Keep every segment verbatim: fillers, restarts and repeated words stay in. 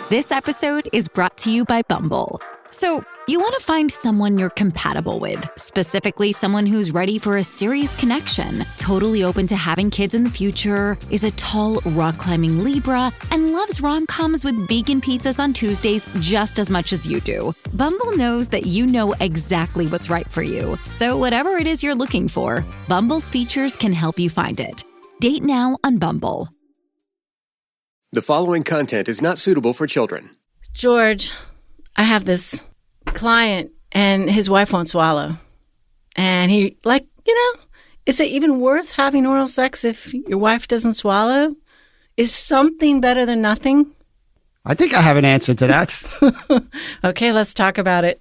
This episode is brought to you by Bumble. So, you want to find someone you're compatible with, specifically someone who's ready for a serious connection, totally open to having kids in the future, is a tall, rock-climbing Libra, and loves rom-coms with vegan pizzas on Tuesdays just as much as you do. Bumble knows that you know exactly what's right for you. So whatever it is you're looking for, Bumble's features can help you find it. Date now on Bumble. The following content is not suitable for children. George, I have this client and his wife won't swallow. And he, like, you know, is it even worth having oral sex if your wife doesn't swallow? Is something better than nothing? I think I have an answer to that. Okay, let's talk about it.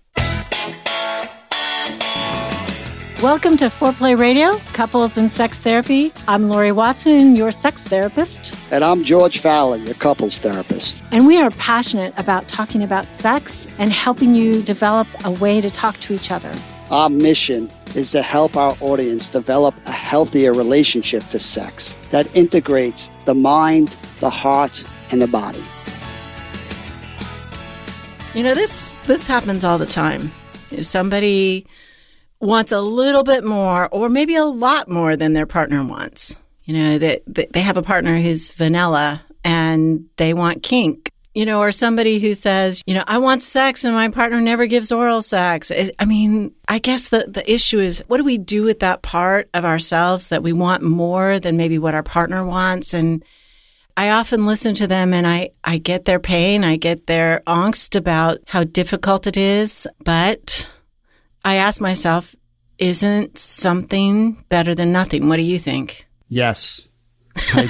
Welcome to Foreplay Radio, Couples and Sex Therapy. I'm Lori Watson, your sex therapist. And I'm George Fowler, your couples therapist. And we are passionate about talking about sex and helping you develop a way to talk to each other. Our mission is to help our audience develop a healthier relationship to sex that integrates the mind, the heart, and the body. You know, this this happens all the time. Somebody wants a little bit more or maybe a lot more than their partner wants. You know, that they, they have a partner who's vanilla and they want kink. You know, or somebody who says, you know, I want sex and my partner never gives oral sex. I mean, I guess the, the issue is, what do we do with that part of ourselves that we want more than maybe what our partner wants? And I often listen to them and I, I get their pain. I get their angst about how difficult it is. But I ask myself, isn't something better than nothing? What do you think? Yes, I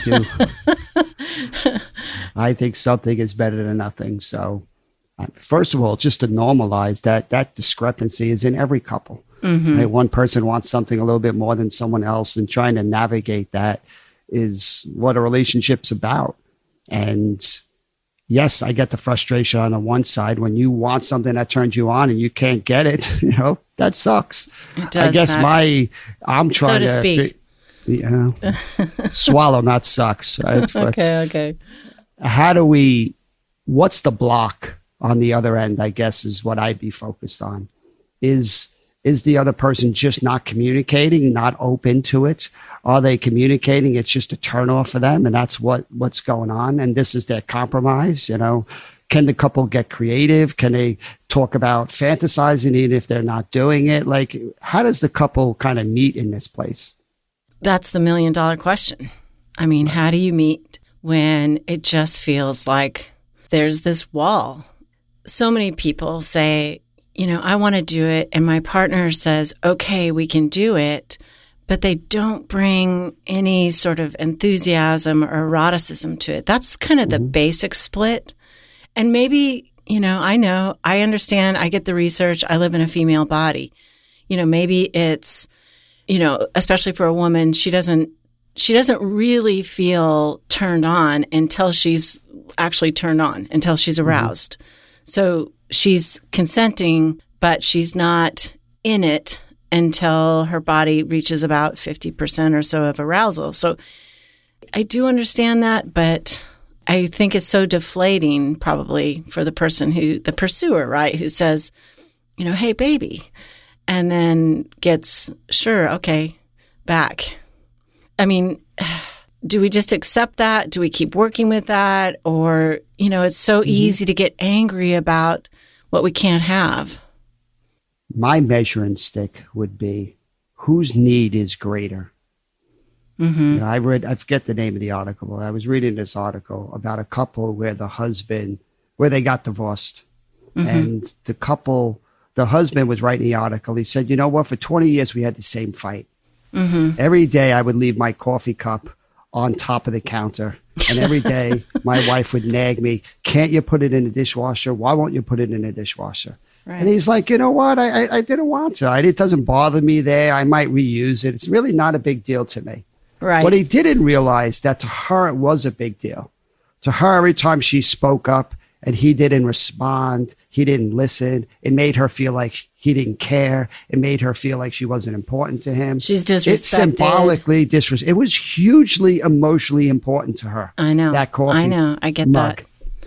do. I think something is better than nothing. So, first of all, just to normalize that that discrepancy is in every couple. Mm-hmm. Right? One person wants something a little bit more than someone else, and trying to navigate that is what a relationship's about. And yes, I get the frustration on the one side when you want something that turns you on and you can't get it. You know, that sucks. It does I guess suck. my I'm trying so to, to speak. Fi- you know, swallow, not sucks. Right? okay, okay. How do we? What's the block on the other end? I guess is what I'd be focused on. Is is the other person just not communicating, not open to it? Are they communicating? It's just a turnoff for them, and that's what, what's going on. And this is their compromise. You know, can the couple get creative? Can they talk about fantasizing even if they're not doing it? Like, how does the couple kind of meet in this place? That's the million dollar question. I mean, how do you meet when it just feels like there's this wall? So many people say, you know, I want to do it, and my partner says, okay, we can do it. But they don't bring any sort of enthusiasm or eroticism to it. That's kind of the mm-hmm. basic split. And maybe, you know, I know, I understand, I get the research, I live in a female body. You know, maybe it's, you know, especially for a woman, she doesn't, she doesn't really feel turned on until she's actually turned on, until she's aroused. Mm-hmm. So she's consenting, but she's not in it until her body reaches about fifty percent or so of arousal. So I do understand that, but I think it's so deflating probably for the person who, the pursuer, right, who says, you know, hey, baby, and then gets, sure, okay, back. I mean, do we just accept that? Do we keep working with that? Or, you know, it's so mm-hmm. easy to get angry about what we can't have. My measuring stick would be whose need is greater. Mm-hmm. You know, I read, I forget the name of the article. I was reading this article about a couple where the husband, where they got divorced. Mm-hmm. And the couple, the husband was writing the article. He said, you know what, for twenty years we had the same fight. Mm-hmm. Every day I would leave my coffee cup on top of the counter. And every day my wife would nag me, can't you put it in the dishwasher? Why won't you put it in the dishwasher? Right. And he's like, you know what? I, I, I didn't want to. I, it doesn't bother me there. I might reuse it. It's really not a big deal to me. Right. What he didn't realize that to her, it was a big deal. To her, every time she spoke up and he didn't respond, he didn't listen, it made her feel like he didn't care. It made her feel like she wasn't important to him. She's disrespected. It's symbolically disrespected. It was hugely emotionally important to her. I know. That coffee I know. I get mug. that.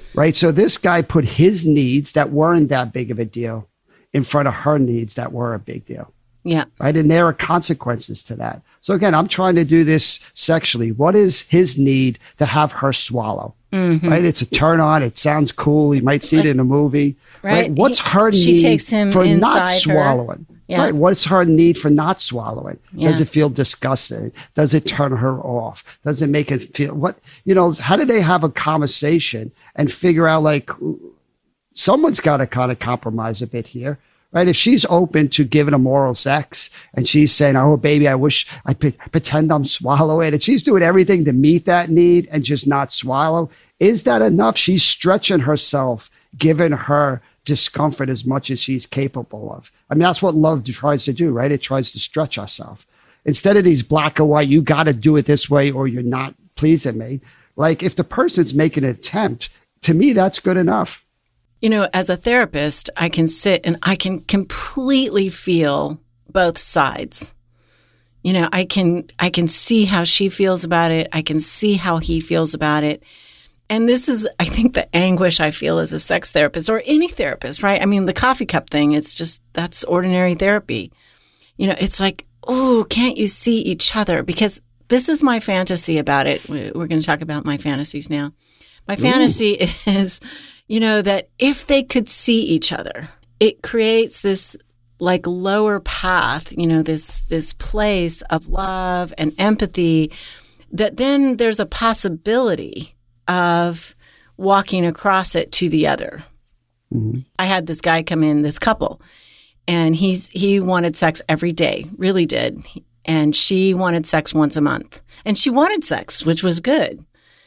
right? So this guy put his needs that weren't that big of a deal in front of her needs that were a big deal. Yeah. Right. And there are consequences to that. So again, I'm trying to do this sexually. What is his need to have her swallow? Mm-hmm. Right. It's a turn on. It sounds cool. You might see it in a movie. Right. right? What's her he, need takes him for not swallowing? Yeah. Right. What's her need for not swallowing? Yeah. Does it feel disgusting? Does it turn her off? Does it make it feel what, you know, how do they have a conversation and figure out like someone's got to kind of compromise a bit here? Right. If she's open to giving him oral sex and she's saying, oh, baby, I wish I p- pretend I'm swallowing, and she's doing everything to meet that need and just not swallow. Is that enough? She's stretching herself, giving her discomfort as much as she's capable of. I mean, that's what love tries to do, right? It tries to stretch herself. Instead of these black or white, you got to do it this way or you're not pleasing me. Like if the person's making an attempt, to me, that's good enough. You know, as a therapist, I can sit and I can completely feel both sides. You know, I can I can see how she feels about it. I can see how he feels about it. And this is, I think, the anguish I feel as a sex therapist or any therapist, right? I mean, the coffee cup thing, it's just, that's ordinary therapy. You know, it's like, oh, can't you see each other? Because this is my fantasy about it. We're going to talk about my fantasies now. My fantasy Ooh. is... You know, that if they could see each other, it creates this like lower path, you know, this this place of love and empathy that then there's a possibility of walking across it to the other. Mm-hmm. I had this guy come in, this couple, and he's he wanted sex every day, really did. And she wanted sex once a month. And she wanted sex, which was good.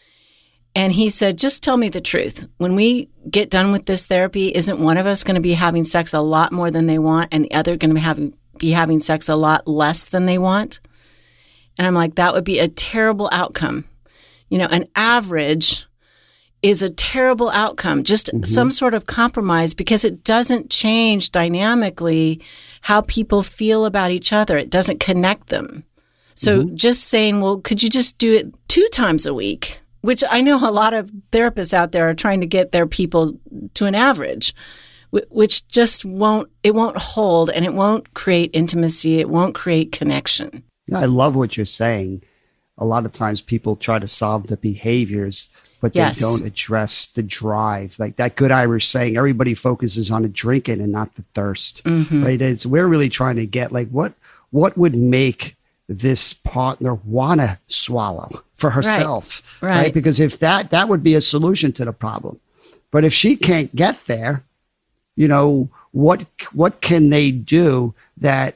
And he said, just tell me the truth. When we get done with this therapy, isn't one of us going to be having sex a lot more than they want and the other going to be having, be having sex a lot less than they want? And I'm like, that would be a terrible outcome. You know, an average is a terrible outcome, just mm-hmm. some sort of compromise, because it doesn't change dynamically how people feel about each other. It doesn't connect them. So mm-hmm. just saying, well, could you just do it two times a week? Which I know a lot of therapists out there are trying to get their people to an average, which just won't, it won't hold and it won't create intimacy. It won't create connection. Yeah, I love what you're saying. A lot of times people try to solve the behaviors, but they yes. don't address the drive. Like that good Irish saying, everybody focuses on the drinking and not the thirst, mm-hmm. right? It's, we're really trying to get like, what, what would make this partner want to swallow for herself, right. right? right? Because if that, that would be a solution to the problem. But if she can't get there, you know, what, what can they do that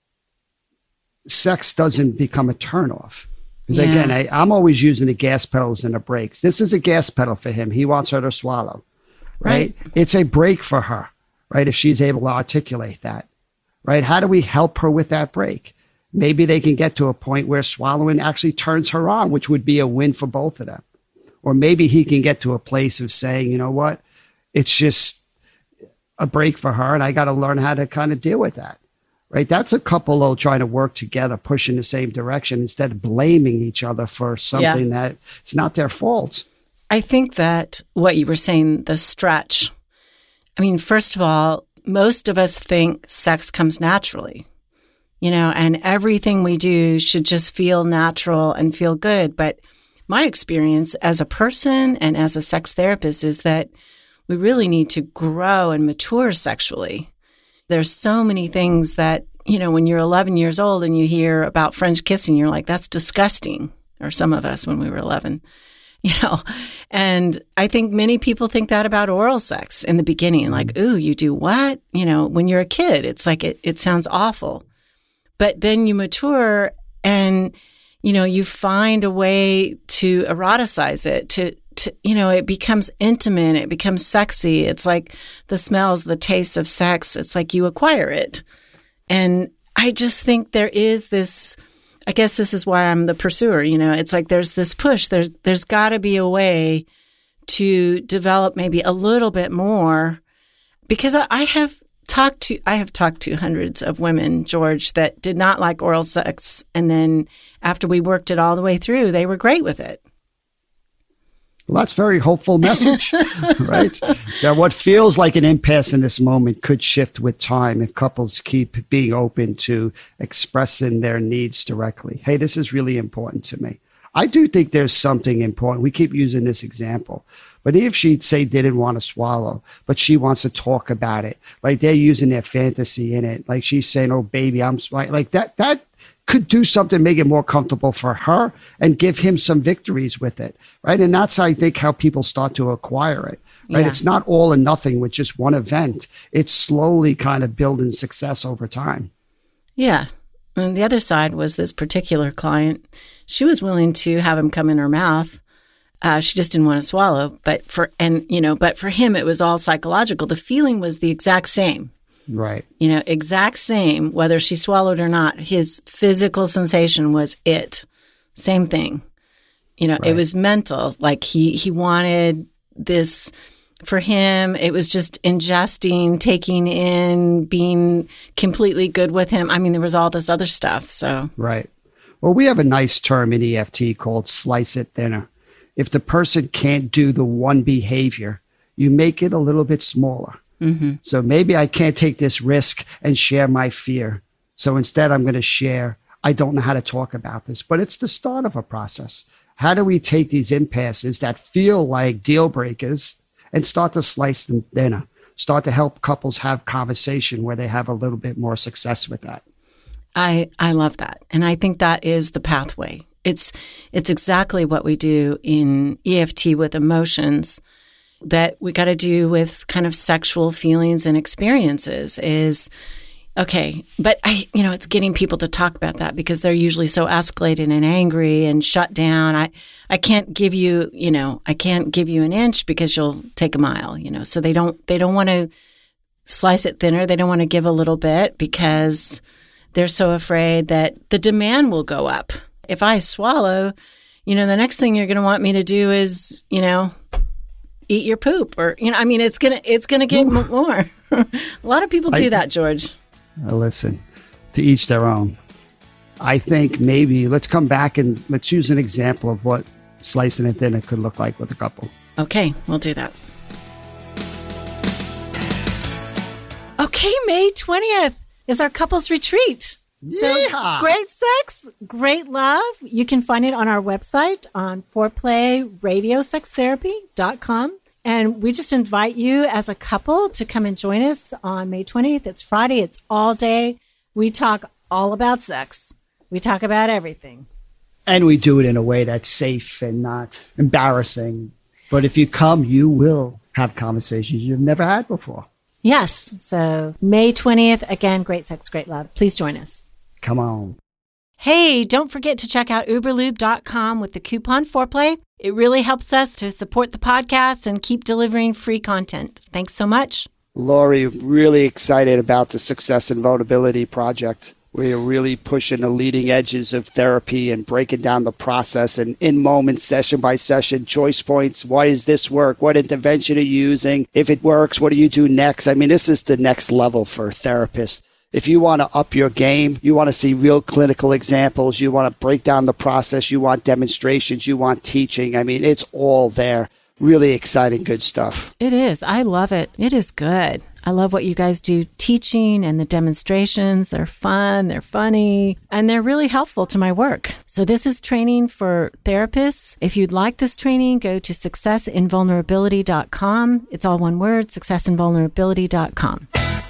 sex doesn't become a turnoff? Because yeah. again, I, I'm always using the gas pedals and the brakes. This is a gas pedal for him. He wants her to swallow, right? right? It's a brake for her, right? If she's able to articulate that, right? How do we help her with that brake? Maybe they can get to a point where swallowing actually turns her on, which would be a win for both of them. Or maybe he can get to a place of saying, you know what, it's just a break for her and I got to learn how to kind of deal with that, right? That's a couple though trying to work together, push in the same direction instead of blaming each other for something yeah. that it's not their fault. I think that what you were saying, the stretch, I mean, first of all, most of us think sex comes naturally. You know, and everything we do should just feel natural and feel good. But my experience as a person and as a sex therapist is that we really need to grow and mature sexually. There's so many things that, you know, when you're eleven years old and you hear about French kissing, you're like, that's disgusting. Or some of us when we were eleven, you know. And I think many people think that about oral sex in the beginning, like, ooh, you do what? You know, when you're a kid, it's like it, it sounds awful. But then you mature and, you know, you find a way to eroticize it, to, to, you know, it becomes intimate, it becomes sexy. It's like the smells, the tastes of sex. It's like you acquire it. And I just think there is this, I guess this is why I'm the pursuer, you know, it's like there's this push. There's, there's got to be a way to develop maybe a little bit more, because I, I have talked to, I have talked to hundreds of women, George, that did not like oral sex. And then after we worked it all the way through, they were great with it. Well, that's a very hopeful message, right? That what feels like an impasse in this moment could shift with time if couples keep being open to expressing their needs directly. Hey, this is really important to me. I do think there's something important. We keep using this example. But if she'd say didn't want to swallow, but she wants to talk about it, like they're using their fantasy in it, like she's saying, oh, baby, I'm like that, that could do something, make it more comfortable for her and give him some victories with it, right? And that's, I think, how people start to acquire it, right? Yeah. It's not all or nothing with just one event. It's slowly kind of building success over time. Yeah. And the other side was this particular client. She was willing to have him come in her mouth. Uh, she just didn't want to swallow. But for and you know, but for him, it was all psychological. The feeling was the exact same. Right. You know, exact same, whether she swallowed or not. His physical sensation was it. Same thing. You know, right. It was mental. Like he he wanted this. For him, it was just ingesting, taking in, being completely good with him. I mean, there was all this other stuff. So right. Well, we have a nice term in E F T called slice it thinner. If the person can't do the one behavior, you make it a little bit smaller. Mm-hmm. So maybe I can't take this risk and share my fear. So instead, I'm going to share, I don't know how to talk about this, but it's the start of a process. How do we take these impasses that feel like deal breakers and start to slice them thinner, start to help couples have conversation where they have a little bit more success with that? I, I love that. And I think that is the pathway. It's it's exactly what we do in E F T with emotions that we got to do with kind of sexual feelings and experiences is, okay, but I, you know, it's getting people to talk about that because they're usually so escalated and angry and shut down. I, I can't give you, you know, I can't give you an inch because you'll take a mile, you know, so they don't, they don't want to slice it thinner. They don't want to give a little bit because they're so afraid that the demand will go up. If I swallow, you know, the next thing you're going to want me to do is, you know, eat your poop or, you know, I mean, it's going to, it's going to get Ooh. more. A lot of people do I, that, George. Uh, listen, to each their own. I think maybe let's come back and let's use an example of what slicing it thinner could look like with a couple. Okay, we'll do that. Okay, May twentieth is our couples retreat. So Yeehaw! Great sex, great love. You can find it on our website on foreplay radio sex therapy dot com. And we just invite you as a couple to come and join us on May twentieth. It's Friday. It's all day. We talk all about sex. We talk about everything. And we do it in a way that's safe and not embarrassing. But if you come, you will have conversations you've never had before. Yes. So May twentieth, again, great sex, great love. Please join us. Come on. Hey, don't forget to check out uber lube dot com with the coupon Foreplay. It really helps us to support the podcast and keep delivering free content. Thanks so much. Lori, really excited about the Success and Vulnerability Project. We are really pushing the leading edges of therapy and breaking down the process and in moments, session by session, choice points. Why does this work? What intervention are you using? If it works, what do you do next? I mean, this is the next level for therapists. If you want to up your game, you want to see real clinical examples, you want to break down the process, you want demonstrations, you want teaching. I mean, it's all there. Really exciting, good stuff. It is. I love it. It is good. I love what you guys do teaching and the demonstrations. They're fun, they're funny, and they're really helpful to my work. So this is training for therapists. If you'd like this training, go to success in vulnerability dot com. It's all one word, success in vulnerability dot com.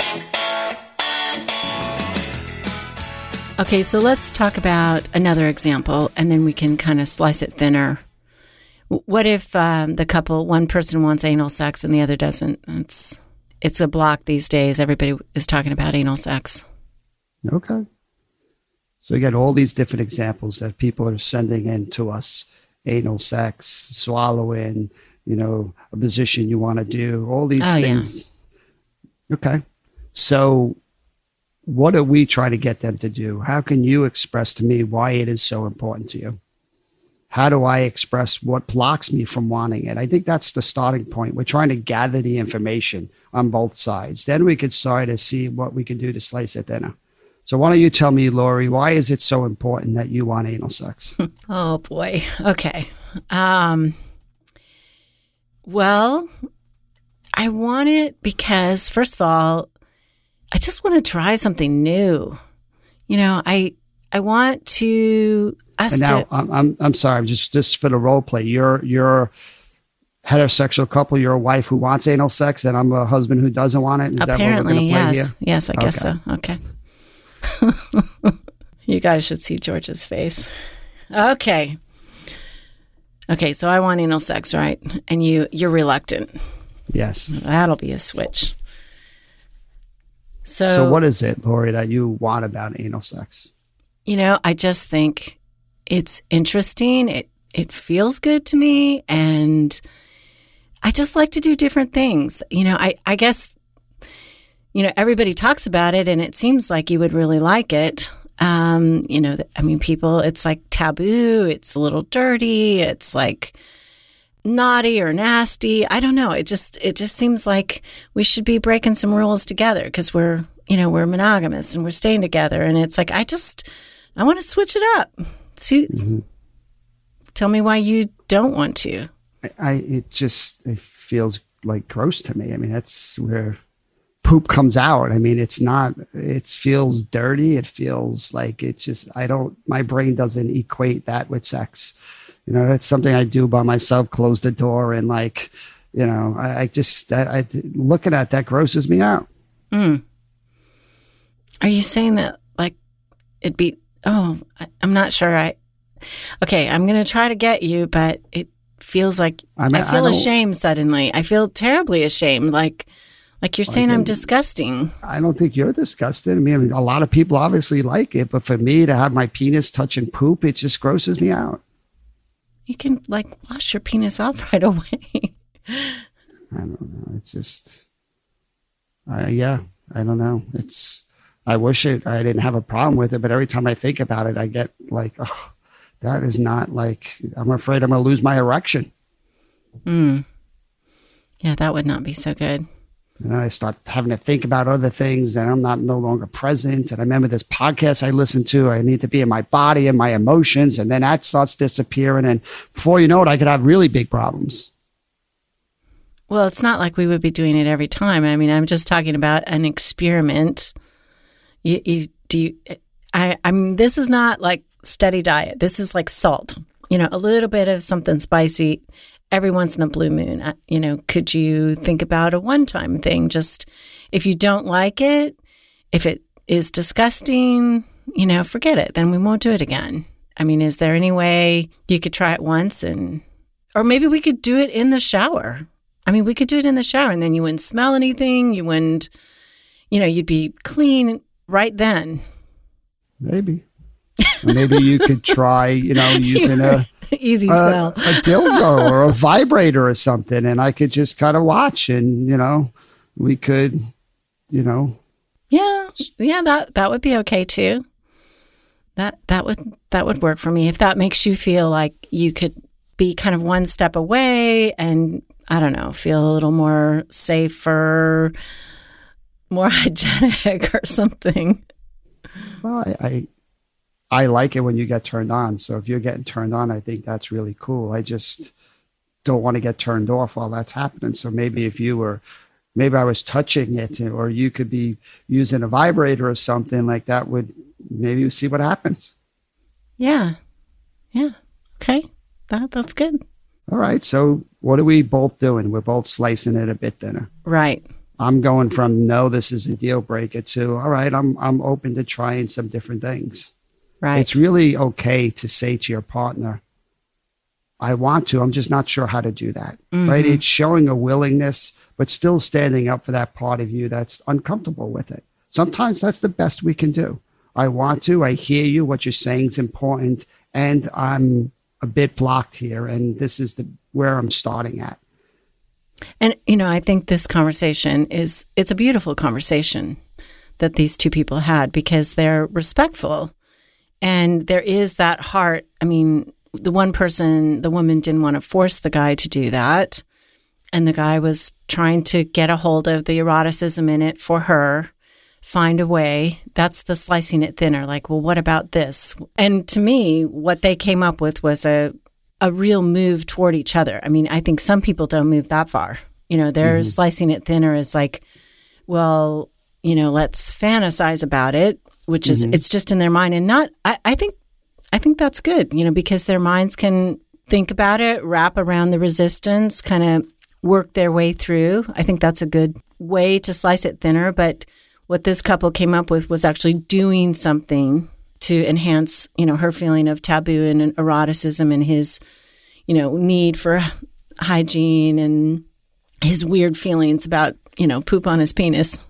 Okay, so let's talk about another example, and then we can kind of slice it thinner. What if um, the couple, one person wants anal sex and the other doesn't? It's it's a block these days. Everybody is talking about anal sex. Okay. So you got all these different examples that people are sending in to us. Anal sex, swallowing, you know, a position you want to do, all these oh, things. Yeah. Okay. So what are we trying to get them to do? How can you express to me why it is so important to you? How do I express what blocks me from wanting it? I think that's the starting point. We're trying to gather the information on both sides. Then we could start to see what we can do to slice it thinner. So why don't you tell me, Lori, why is it so important that you want anal sex? Oh, boy. Okay. Um, Well, I want it because, first of all, I just want to try something new. You know, I I want to us and now, to. I'm, I'm I'm sorry, just just for the role play. You're you're heterosexual couple. You're a wife who wants anal sex, and I'm a husband who doesn't want it. Is Apparently, that what we're gonna play yes, here? yes, I guess so. Okay. You guys should see George's face. Okay. Okay, so I want anal sex, right? And you you're reluctant. Yes. That'll be a switch. So, so what is it, Lori, that you want about anal sex? You know, I just think it's interesting. It it feels good to me, and I just like to do different things. You know, I, I guess, you know, everybody talks about it, and it seems like you would really like it. Um, you know, I mean, people, it's like taboo. It's a little dirty. It's like naughty or nasty. I don't know. It just it just seems like we should be breaking some rules together because we're, you know, we're monogamous and we're staying together. And it's like, I just, I want to switch it up. See, mm-hmm. Tell me why you don't want to. I, I it just, it feels like gross to me. I mean, that's where poop comes out. I mean, it's not, it feels dirty. It feels like it's just, I don't, my brain doesn't equate that with sex. You know, it's something I do by myself, close the door, and like, you know, I, I just, that, I, looking at that grosses me out. Mm. Are you saying that, like, it'd be, oh, I, I'm not sure. I, okay, I'm going to try to get you, but it feels like, I, mean, I feel I ashamed suddenly. I feel terribly ashamed. Like, like you're saying I'm disgusting. I don't think you're disgusting. I mean, a lot of people obviously like it, but for me to have my penis touching poop, it just grosses me out. You can, like, wash your penis off right away. I don't know. It's just, uh, yeah, I don't know. It's, I wish it, I didn't have a problem with it, but every time I think about it, I get like, oh, that is not like, I'm afraid I'm going to lose my erection. Mm. Yeah, that would not be so good. And I start having to think about other things, and I'm not no longer present. And I remember this podcast I listened to, I need to be in my body and my emotions, and then that starts disappearing. And before you know it, I could have really big problems. Well, it's not like we would be doing it every time. I mean, I'm just talking about an experiment. You, you do you, I, I mean, this is not like steady diet. This is like salt, you know, a little bit of something spicy every once in a blue moon. You know, could you think about a one-time thing? Just if you don't like it, if it is disgusting, you know, forget it. Then we won't do it again. I mean, is there any way you could try it once and, or maybe we could do it in the shower. I mean, we could do it in the shower and then you wouldn't smell anything. You wouldn't, you know, you'd be clean right then. Maybe. Or maybe you could try, you know, using a easy a, sell a dildo or a vibrator or something, and I could just kind of watch, and you know, we could, you know, yeah, yeah, that that would be okay too. That that would that would work for me if that makes you feel like you could be kind of one step away, and I don't know, feel a little more safer, more hygienic or something. Well, I, I I like it when you get turned on. So if you're getting turned on, I think that's really cool. I just don't want to get turned off while that's happening. So maybe if you were, maybe I was touching it, or you could be using a vibrator or something like that, would maybe see what happens. Yeah. Yeah. Okay. That that's good. All right. So what are we both doing? We're both slicing it a bit thinner. Right. I'm going from, no, this is a deal breaker, to, all right, I'm I'm open to trying some different things. Right. It's really okay to say to your partner, I want to, I'm just not sure how to do that. Mm-hmm. Right? It's showing a willingness, but still standing up for that part of you that's uncomfortable with it. Sometimes that's the best we can do. I want to, I hear you, what you're saying is important, and I'm a bit blocked here, and this is the where I'm starting at. And, you know, I think this conversation is, it's a beautiful conversation that these two people had because they're respectful. And there is that heart. I mean, the one person, the woman didn't want to force the guy to do that. And the guy was trying to get a hold of the eroticism in it for her, find a way. That's the slicing it thinner. Like, well, what about this? And to me, what they came up with was a a real move toward each other. I mean, I think some people don't move that far. You know, they're mm-hmm. slicing it thinner as like, well, you know, let's fantasize about it, which is, mm-hmm. it's just in their mind and not, I, I think, I think that's good, you know, because their minds can think about it, wrap around the resistance, kind of work their way through. I think that's a good way to slice it thinner. But what this couple came up with was actually doing something to enhance, you know, her feeling of taboo and eroticism and his, you know, need for hygiene and his weird feelings about, you know, poop on his penis.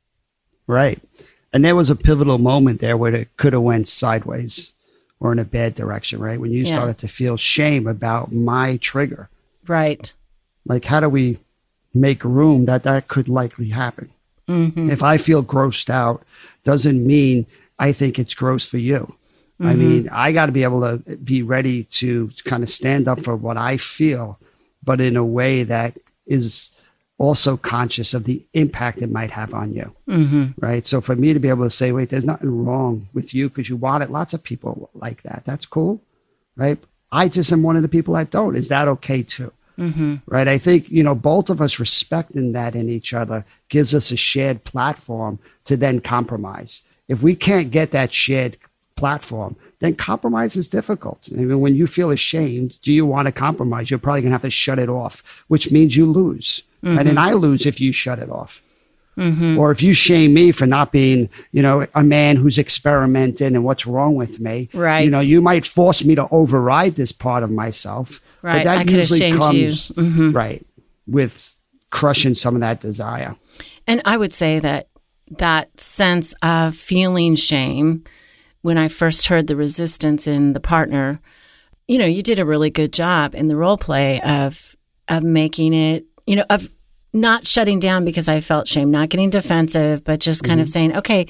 Right. And there was a pivotal moment there where it could have went sideways or in a bad direction, right? When you Yeah. started to feel shame about my trigger. Right. Like, how do we make room that that could likely happen? Mm-hmm. If I feel grossed out, doesn't mean I think it's gross for you. Mm-hmm. I mean, I got to be able to be ready to kind of stand up for what I feel, but in a way that is also conscious of the impact it might have on you. Mm-hmm. Right. So for me to be able to say, wait, there's nothing wrong with you because you want it. Lots of people like that. That's cool. Right. I just am one of the people that don't. Is that okay too? Mm-hmm. Right. I think, you know, both of us respecting that in each other gives us a shared platform to then compromise. If we can't get that shared platform, then compromise is difficult. I mean, when you feel ashamed, do you want to compromise? You're probably going to have to shut it off, which means you lose. Mm-hmm. And then I lose if you shut it off. Mm-hmm. Or if you shame me for not being, you know, a man who's experimenting and what's wrong with me. Right. You know, you might force me to override this part of myself. Right. But that I could have usually shamed comes, you. Mm-hmm. right, with crushing some of that desire. And I would say that that sense of feeling shame, when I first heard the resistance in the partner, you know, you did a really good job in the role play of of making it, you know, of not shutting down because I felt shame, not getting defensive, but just kind mm-hmm. of saying, okay,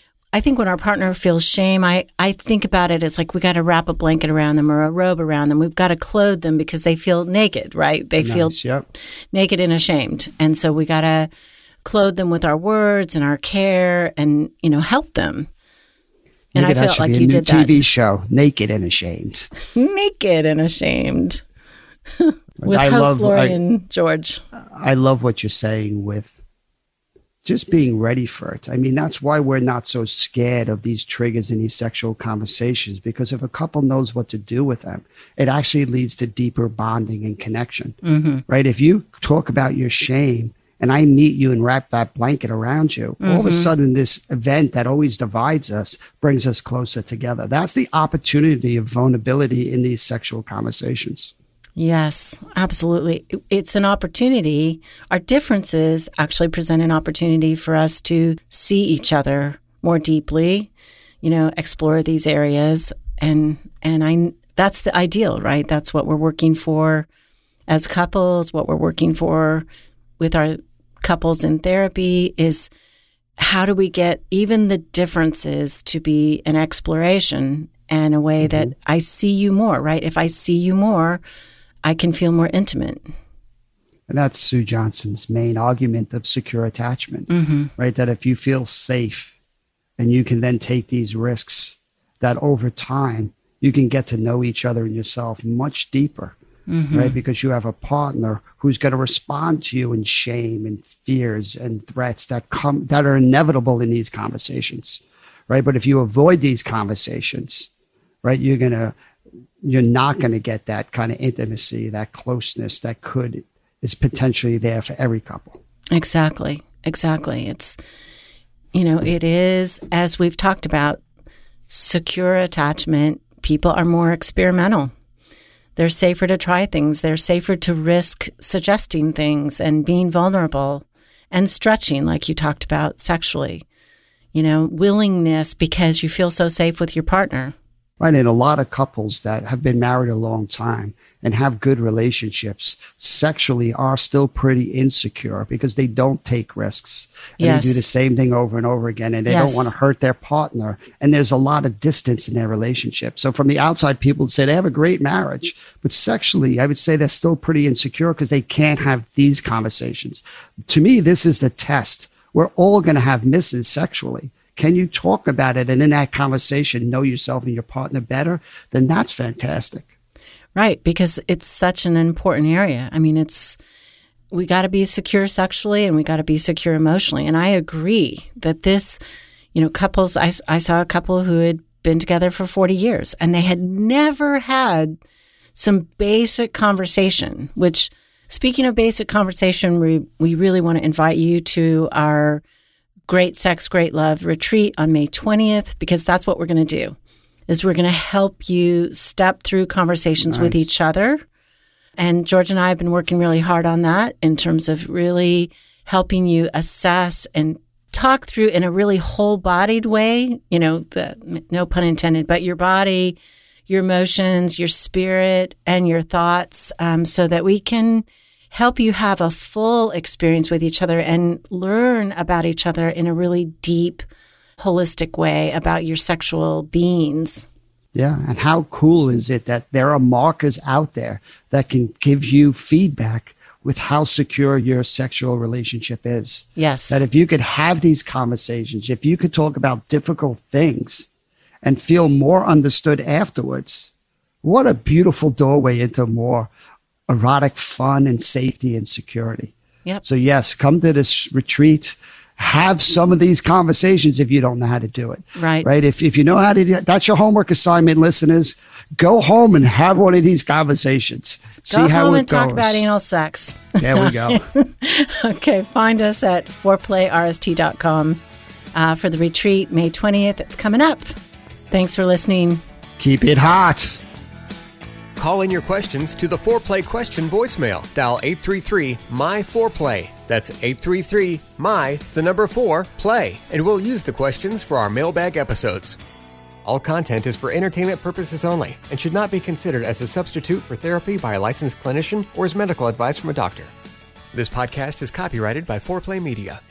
I think when our partner feels shame, I, I think about it as like we got to wrap a blanket around them or a robe around them. We've got to clothe them because they feel naked, right? They nice, feel yep. naked and ashamed. And so we got to clothe them with our words and our care and, you know, help them. And Maybe I felt like you did that. T V that. show, Naked and Ashamed. Naked and Ashamed. With I host love, Lori I, and George. I love what you're saying with just being ready for it. I mean, that's why we're not so scared of these triggers in these sexual conversations, because if a couple knows what to do with them, it actually leads to deeper bonding and connection, mm-hmm. right? If you talk about your shame and I meet you and wrap that blanket around you, mm-hmm. all of a sudden this event that always divides us brings us closer together. That's the opportunity of vulnerability in these sexual conversations. Yes, absolutely. It's an opportunity. Our differences actually present an opportunity for us to see each other more deeply, you know, explore these areas. And, and I, that's the ideal, right? That's what we're working for as couples, what we're working for with our couples in therapy is how do we get even the differences to be an exploration and a way mm-hmm. that I see you more, right? If I see you more, I can feel more intimate. And that's Sue Johnson's main argument of secure attachment, mm-hmm. right? That if you feel safe and you can then take these risks, that over time you can get to know each other and yourself much deeper, mm-hmm. right? Because you have a partner who's going to respond to you in shame and fears and threats that come that are inevitable in these conversations, right? But if you avoid these conversations, right, you're going to you're not going to get that kind of intimacy, that closeness that could is potentially there for every couple. Exactly. Exactly. It's, you know, it is, as we've talked about, secure attachment. People are more experimental. They're safer to try things. They're safer to risk suggesting things and being vulnerable and stretching, like you talked about sexually. You know, willingness because you feel so safe with your partner. Right. And a lot of couples that have been married a long time and have good relationships sexually are still pretty insecure because they don't take risks. And yes. they do the same thing over and over again. And they yes. don't want to hurt their partner. And there's a lot of distance in their relationship. So from the outside, people would say they have a great marriage. But sexually, I would say they're still pretty insecure because they can't have these conversations. To me, this is the test. We're all going to have misses sexually. Can you talk about it and in that conversation know yourself and your partner better? Then that's fantastic. Right, because it's such an important area. I mean, it's we got to be secure sexually and we got to be secure emotionally. And I agree that this, you know, couples, I, I saw a couple who had been together for forty years and they had never had some basic conversation, which, speaking of basic conversation, we, we really want to invite you to our Great Sex, Great Love retreat on May twentieth, because that's what we're going to do, is we're going to help you step through conversations Nice. with each other. And George and I have been working really hard on that in terms of really helping you assess and talk through in a really whole-bodied way, you know, the, no pun intended, but your body, your emotions, your spirit, and your thoughts, um, so that we can help you have a full experience with each other and learn about each other in a really deep, holistic way about your sexual beings. Yeah. And how cool is it that there are markers out there that can give you feedback with how secure your sexual relationship is? Yes. That if you could have these conversations, if you could talk about difficult things and feel more understood afterwards, what a beautiful doorway into more erotic fun and safety and security. Yep. So yes, come to this retreat. Have some of these conversations if you don't know how to do it. Right. Right. If if you know how to do it, that's your homework assignment, listeners. Go home and have one of these conversations. See Go how home it and goes. talk about anal sex. There we go. Okay. Find us at foreplay r s t dot com uh, for the retreat, May twentieth. It's coming up. Thanks for listening. Keep it hot. Call in your questions to the Foreplay question voicemail. Dial eight three three, M Y, four play. That's eight three three, M Y, the number four, play. And we'll use the questions for our mailbag episodes. All content is for entertainment purposes only and should not be considered as a substitute for therapy by a licensed clinician or as medical advice from a doctor. This podcast is copyrighted by Foreplay Media.